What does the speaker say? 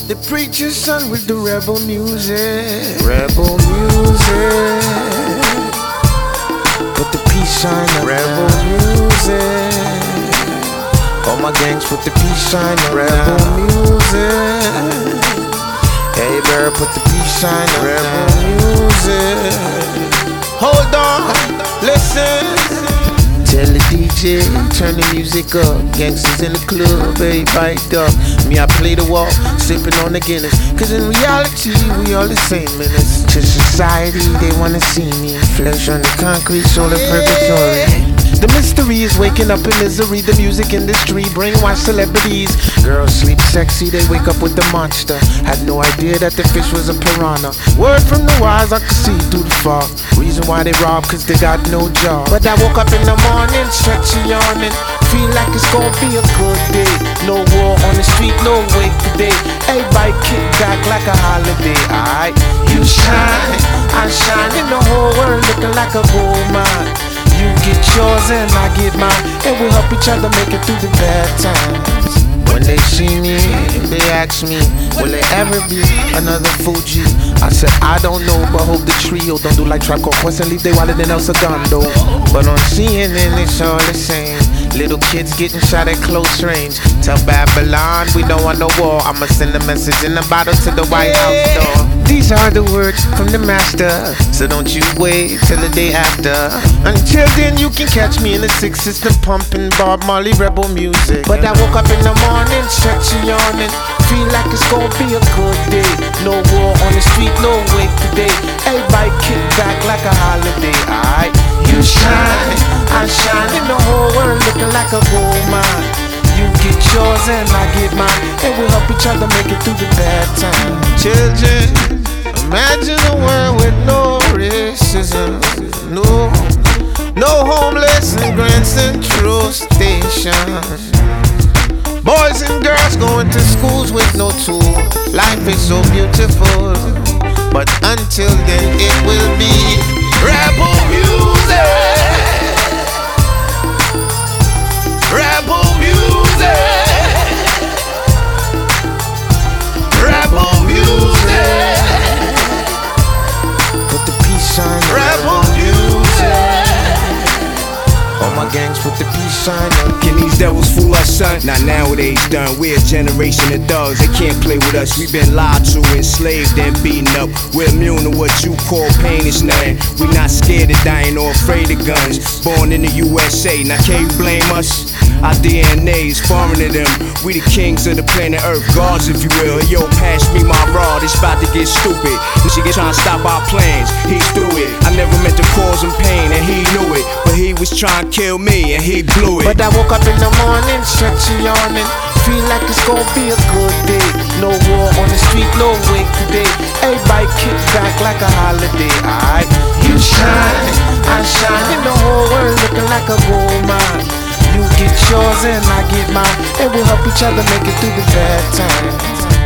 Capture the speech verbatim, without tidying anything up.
The preacher's son with the rebel music. Rebel music. Put the peace sign up. Rebel music. All my gangs put the peace sign up. Rebel music. Hey bird, put the peace sign up. Rebel music. Hold on, listen. Tell the D J, turn the music up. Gangsters in the club, everybody up. Me, I play the walk, sipping on the Guinness. Cause in reality, we all the same minutes. To society, they wanna see me. Flesh on the concrete, soul in purgatory. The mystery is waking up in misery. The music industry brainwash celebrities. Girls sleep sexy, they wake up with the monster. Had no idea that the fish was a piranha. Word from the wise, I could see through the fog. Reason why they rob, cause they got no job. But I woke up in the morning, stretching, yawning. Feel like it's gonna be a good day. No war on the street, no wake today. Everybody kick back like a holiday, alright? You shine, I shine in the whole world looking like a gold mine. You get yours and I get mine, and we'll help each other make it through the bad times. When they see me, they ask me, will there ever be another Fuji? I said, I don't know, but hope the trio don't do like Tribe Called Quest and leave they wallet in El Segundo. But on C N N, it's all the same. Little kids getting shot at close range. Tell Babylon we don't want no war. I'ma send a message in a bottle to the White House door. These are the words from the master, so don't you wait till the day after. Until then you can catch me in the six system pumping Bob Marley rebel music. But I woke up in the morning, stretching, yawning. Feel like it's gonna be a good day. No war on the street, no wake today. Everybody kick back like a holiday, alright? You shine, I shine in the whole world looking like a gold mine. You get yours and I get mine, and we'll help each other make it through the bad times. Children, imagine a world with no racism, no, no homeless in Grand Central Station. Boys and girls going to schools with no tool. Life is so beautiful, but until then it will be rebel music. Rebel music. Rebel music. Put the peace sign up. Rebel music. All my gangs put the peace sign up. Can these devils fool us, son? Not nowadays, done. We're a generation of thugs. They can't play with us. We've been lied to, enslaved, and beaten up. We're immune to what you call pain is nothing. We not scared of dying or afraid of guns. Born in the U S A, now can you blame us? Our D N A's foreign to them. We the kings of the planet Earth, gods if you will. Yo, pass me my rod, it's about to get stupid. This shit trying to stop our plans, he's through it. I never meant to cause him pain and he knew it, but he was trying to kill me and he blew it. But I woke up in the morning, stretching, yawning. Feel like it's gonna be a good day. No war on the street, no wake today. Everybody kick back like a holiday, alright? You shine, I shine in the whole world looking like a gold mine. You get yours and I get mine, and we'll help each other make it through the bad times.